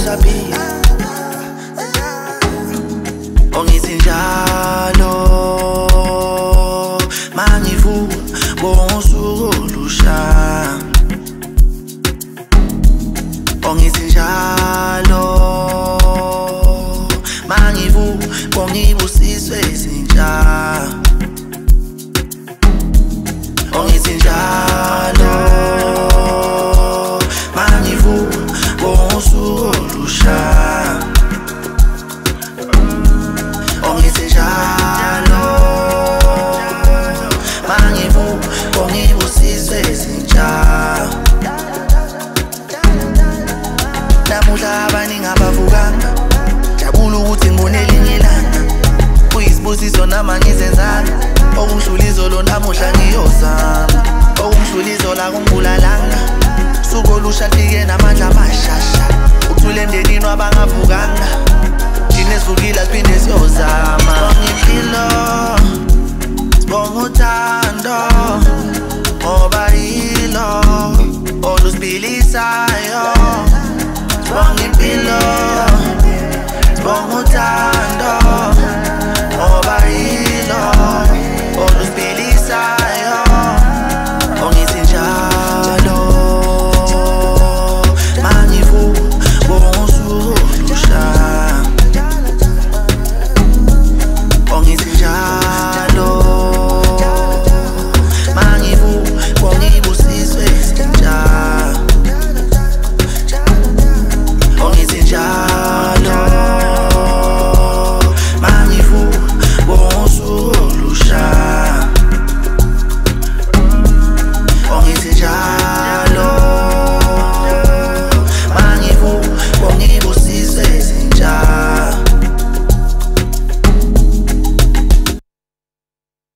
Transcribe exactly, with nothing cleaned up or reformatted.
usaphila. Ongithi njalo mangivuka bonsuku olusha. Ongithi njalo mangivuka bongibusiswe izinja. Ongithi njalo mangivuka bonsuku olusha. Ongithi njalo mangivuka bongibusiswe izinja. Namuhla abaningi abavukanga, jabula ukuthi ngibone elinye ilanga. Kuyisibusiso nami angizenzanga, okungidlula izolo namuhla ngiyozama. Okungidlula izolo akungibulalanga, usuku olusha lufike namandla amashasha. Ukuthula emndenini wabangavukanga, thina esivukile siphinde siyozama. Sibonga impilo, sibonga uthando, ngoba yilo olusiphilisayo.